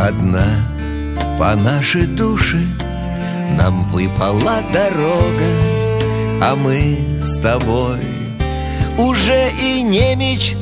одна по нашей душе нам выпала дорога, а мы с тобой уже и не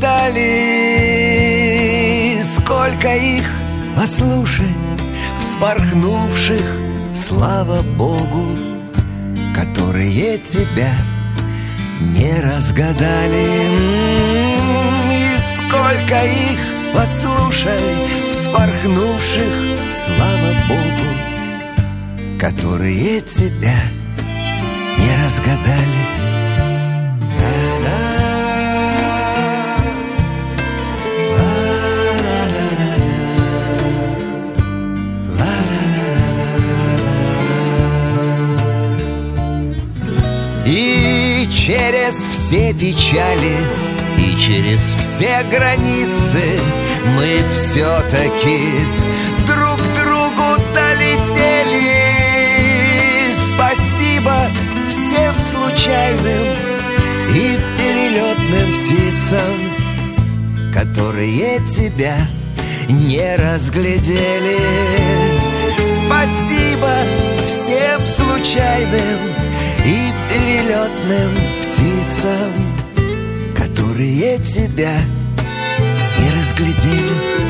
мечтали. Сколько их, послушай, вспорхнувших, слава Богу, которые тебя не разгадали. И сколько их, послушай, вспорхнувших, слава Богу, которые тебя не разгадали. И через все печали, и через все границы мы все-таки друг к другу долетели. Спасибо всем случайным и перелетным птицам, которые тебя не разглядели. Спасибо всем случайным и перелетным птицам, которые тебя не разглядели.